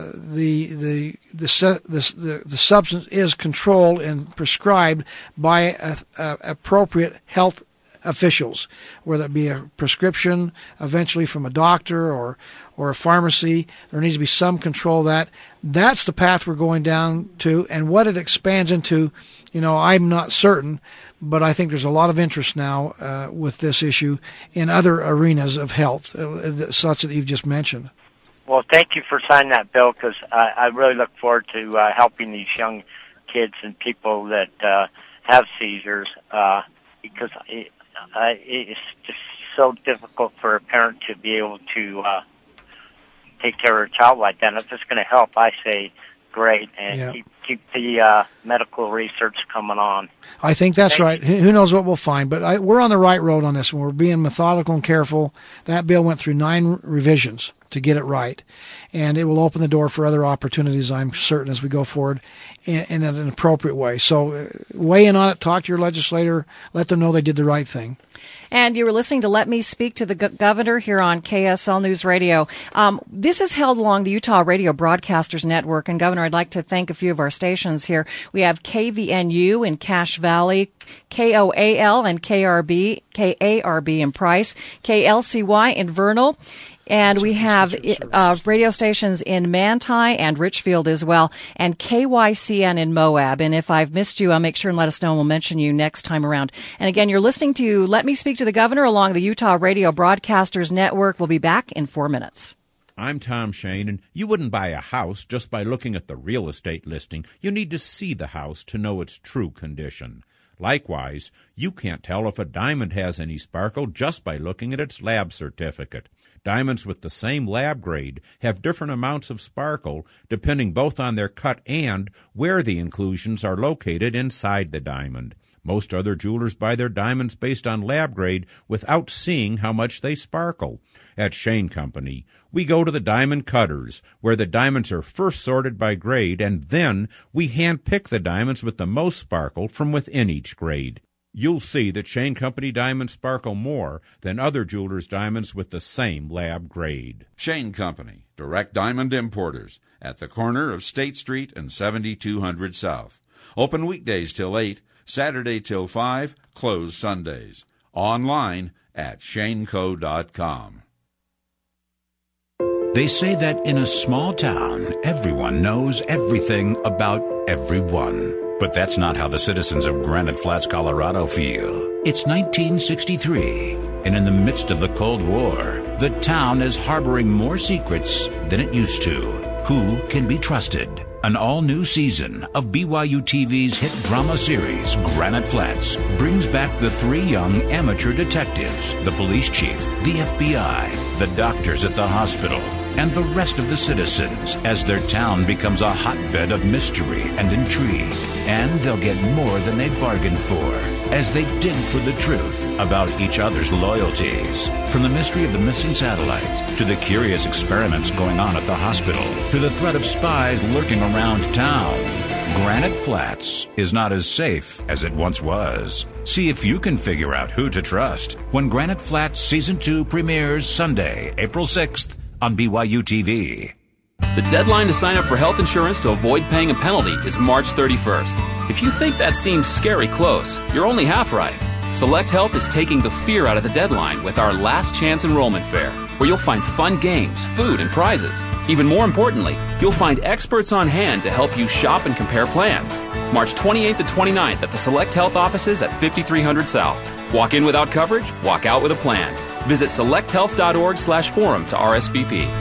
the substance is controlled and prescribed by appropriate health officials, whether it be a prescription eventually from a doctor or a pharmacy. There needs to be some control of that. That's the path we're going down to, and what it expands into, I'm not certain, but I think there's a lot of interest now with this issue in other arenas of health, such that you've just mentioned. Well, thank you for signing that bill, because I really look forward to helping these young kids and people that have seizures, because it's just so difficult for a parent to be able to take care of a child like that. And if it's going to help, I say great, and keep the medical research coming on. I think that's right. Who knows what we'll find, but we're on the right road on this one. We're being methodical and careful. That bill went through 9 revisions to get it right, and it will open the door for other opportunities, I'm certain, as we go forward in an appropriate way. So weigh in on it, talk to your legislator, let them know they did the right thing. And you were listening to Let Me Speak to the Governor here on KSL News Radio. This is held along the Utah Radio Broadcasters Network. And, Governor, I'd like to thank a few of our stations here. We have KVNU in Cache Valley, KOAL and KARB in Price, KLCY in Vernal. And we have radio stations in Manti and Richfield as well, and KYCN in Moab. And if I've missed you, I'll make sure and let us know, and we'll mention you next time around. And again, you're listening to Let Me Speak to the Governor along the Utah Radio Broadcasters Network. We'll be back in 4 minutes. I'm Tom Shane, and you wouldn't buy a house just by looking at the real estate listing. You need to see the house to know its true condition. Likewise, you can't tell if a diamond has any sparkle just by looking at its lab certificate. Diamonds with the same lab grade have different amounts of sparkle depending both on their cut and where the inclusions are located inside the diamond. Most other jewelers buy their diamonds based on lab grade without seeing how much they sparkle. At Shane Company, we go to the diamond cutters, where the diamonds are first sorted by grade, and then we hand-pick the diamonds with the most sparkle from within each grade. You'll see that Shane Company diamonds sparkle more than other jewelers' diamonds with the same lab grade. Shane Company, direct diamond importers, at the corner of State Street and 7200 South. Open weekdays till 8, Saturday till 5, closed Sundays. Online at shaneco.com. They say that in a small town, everyone knows everything about everyone. But that's not how the citizens of Granite Flats, Colorado feel. It's 1963, and in the midst of the Cold War, the town is harboring more secrets than it used to. Who can be trusted? An all-new season of BYU TV's hit drama series, Granite Flats, brings back the 3 young amateur detectives, the police chief, the FBI, the doctors at the hospital, and the rest of the citizens as their town becomes a hotbed of mystery and intrigue. And they'll get more than they bargained for as they dig for the truth about each other's loyalties. From the mystery of the missing satellite, to the curious experiments going on at the hospital, to the threat of spies lurking around town, Granite Flats is not as safe as it once was. See if you can figure out who to trust when Granite Flats Season 2 premieres Sunday, April 6th on BYU TV. The deadline to sign up for health insurance to avoid paying a penalty is March 31st. If you think that seems scary close, you're only half right. Select Health is taking the fear out of the deadline with our Last Chance Enrollment Fair, where you'll find fun games, food, and prizes. Even more importantly, you'll find experts on hand to help you shop and compare plans. March 28th to 29th at the Select Health offices at 5300 South. Walk in without coverage, walk out with a plan. Visit selecthealth.org/forum to RSVP.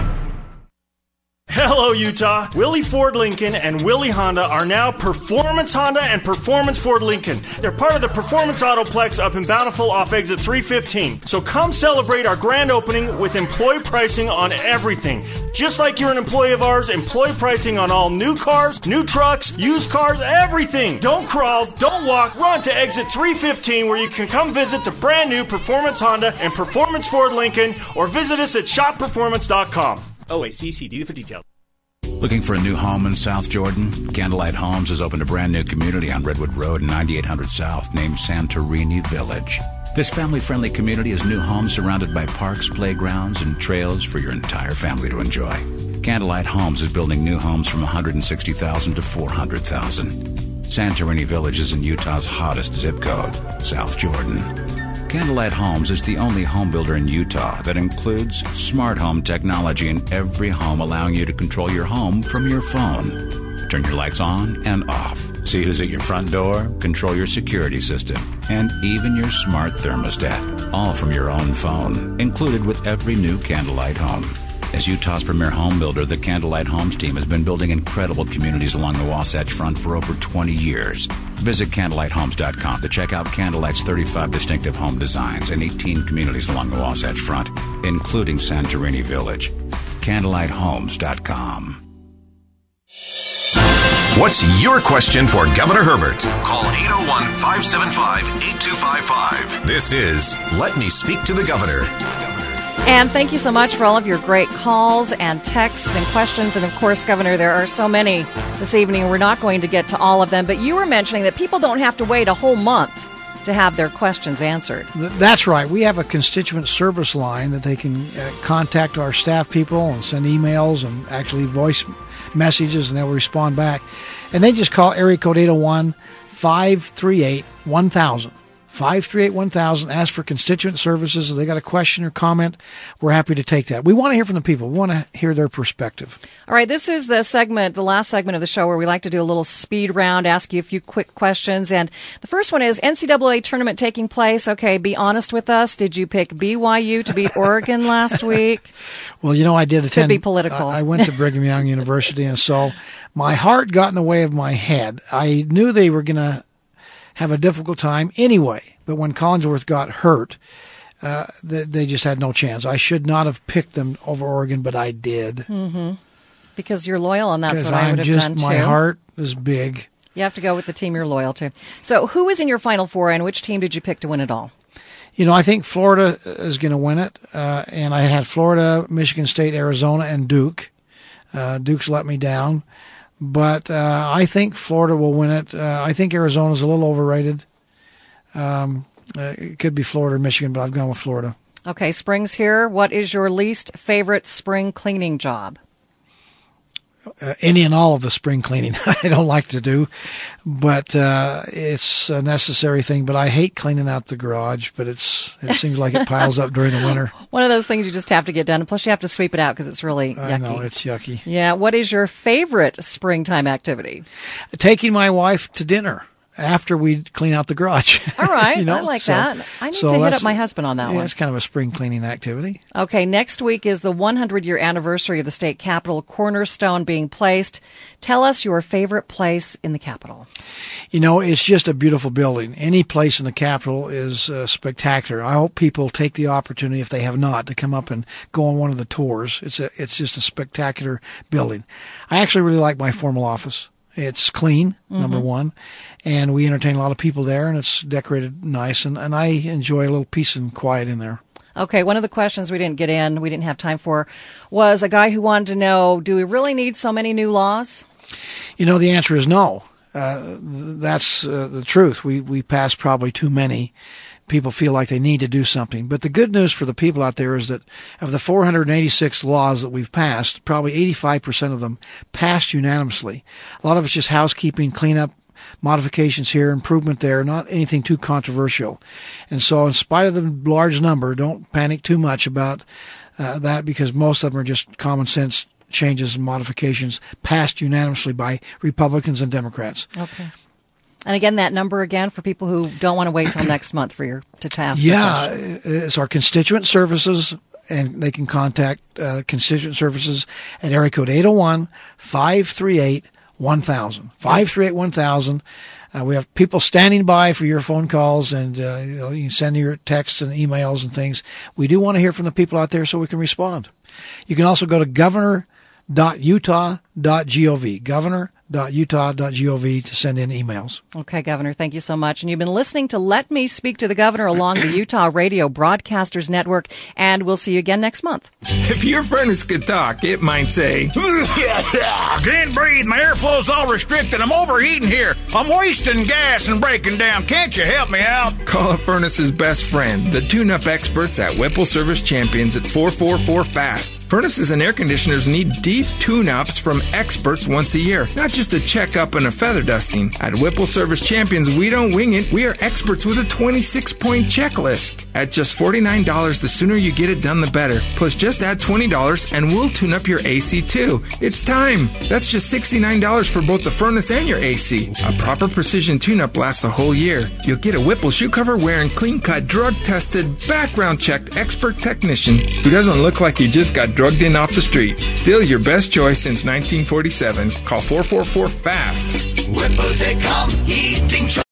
Hello, Utah. Willie Ford Lincoln and Willie Honda are now Performance Honda and Performance Ford Lincoln. They're part of the Performance Autoplex up in Bountiful off exit 315. So come celebrate our grand opening with employee pricing on everything. Just like you're an employee of ours, employee pricing on all new cars, new trucks, used cars, everything. Don't crawl, don't walk, run to exit 315 where you can come visit the brand new Performance Honda and Performance Ford Lincoln or visit us at shopperformance.com. OACCD for details. Looking for a new home in South Jordan? Candlelight Homes has opened a brand new community on Redwood Road and 9800 South named Santorini Village. This family-friendly community is new homes surrounded by parks, playgrounds, and trails for your entire family to enjoy. Candlelight Homes is building new homes from $160,000 to $400,000. Santorini Village is in Utah's hottest zip code, South Jordan. Candlelight Homes is the only home builder in Utah that includes smart home technology in every home, allowing you to control your home from your phone. Turn your lights on and off. See who's at your front door, control your security system, and even your smart thermostat. All from your own phone, included with every new Candlelight home. As Utah's premier home builder, the Candlelight Homes team has been building incredible communities along the Wasatch Front for over 20 years. Visit CandlelightHomes.com to check out Candlelight's 35 distinctive home designs and 18 communities along the Wasatch Front, including Santorini Village. CandlelightHomes.com. What's your question for Governor Herbert? Call 801-575-8255. This is Let Me Speak to the Governor. And thank you so much for all of your great calls and texts and questions. And of course, Governor, there are so many this evening. We're not going to get to all of them. But you were mentioning that people don't have to wait a whole month to have their questions answered. That's right. We have a constituent service line that they can contact our staff people and send emails and actually voice messages, and they'll respond back. And they just call area code 801-538-1000. 538-1000. Ask for constituent services. If they got a question or comment, we're happy to take that. We want to hear from the people. We want to hear their perspective. All right, this is the last segment of the show where we like to do a little speed round, ask you a few quick questions. And the first one is, NCAA tournament taking place. Okay, be honest with us. Did you pick BYU to beat Oregon last week? Well, I did attend. Could be political. I went to Brigham Young University, and so my heart got in the way of my head. I knew they were going to have a difficult time anyway, but when Collinsworth got hurt, they just had no chance. I should not have picked them over Oregon, but I did. Mm-hmm. Because you're loyal, and that's what I would have done too. My heart is big. You have to go with the team you're loyal to. So who is in your Final Four, and which team did you pick to win it all? I think Florida is going to win it, and I had Florida, Michigan State, Arizona, and Duke. Duke's let me down. But I think Florida will win it. I think Arizona's a little overrated. It could be Florida or Michigan, but I've gone with Florida. Okay, spring's here. What is your least favorite spring cleaning job? any and all of the spring cleaning. I don't like to do, but it's a necessary thing. But I hate cleaning out the garage, but it seems like it piles up during the winter. One of those things you just have to get done. Plus, you have to sweep it out because it's really yucky. I know, it's yucky. Yeah. What is your favorite springtime activity? Taking my wife to dinner after we clean out the garage. All right. I like that. I need to hit up my husband on that one. It's kind of a spring cleaning activity. Okay. Next week is the 100-year anniversary of the state capitol cornerstone being placed. Tell us your favorite place in the Capitol. It's just a beautiful building. Any place in the Capitol is spectacular. I hope people take the opportunity, if they have not, to come up and go on one of the tours. It's just a spectacular building. I actually really like my formal office. It's clean, number one, and we entertain a lot of people there, and it's decorated nice, and I enjoy a little peace and quiet in there. Okay, one of the questions we didn't have time for, was a guy who wanted to know, do we really need so many new laws? The answer is no. That's the truth. We pass probably too many. People feel like they need to do something. But the good news for the people out there is that of the 486 laws that we've passed, probably 85% of them passed unanimously. A lot of it's just housekeeping, cleanup, modifications here, improvement there, not anything too controversial. And so in spite of the large number, don't panic too much about that, because most of them are just common sense changes and modifications passed unanimously by Republicans and Democrats. Okay. And again, that number again for people who don't want to wait till next month to ask. Yeah, it's our constituent services, and they can contact constituent services at area code 801-538-1000. 538-1000. We have people standing by for your phone calls, and you can send your texts and emails and things. We do want to hear from the people out there so we can respond. You can also go to governor.utah.gov. governor.utah.gov to send in emails. Okay, Governor, thank you so much. And you've been listening to Let Me Speak to the Governor along the Utah Radio Broadcasters Network, and we'll see you again next month. If your furnace could talk, it might say, "Can't breathe, my airflow's all restricted, I'm overheating here, I'm wasting gas and breaking down, can't you help me out?" Call a furnace's best friend, the tune-up experts at Whipple Service Champions at 444-FAST. Furnaces and air conditioners need deep tune-ups from experts once a year, not just a checkup and a feather dusting. At Whipple Service Champions, we don't wing it. We are experts with a 26-point checklist. At just $49, the sooner you get it done, the better. Plus, just add $20 and we'll tune up your AC too. It's time. That's just $69 for both the furnace and your AC. A proper precision tune-up lasts a whole year. You'll get a Whipple shoe cover wearing clean-cut, drug-tested, background-checked expert technician who doesn't look like he just got drugged in off the street. Still your best choice since 1947. Call 444-FAST. Whipple, they come heating.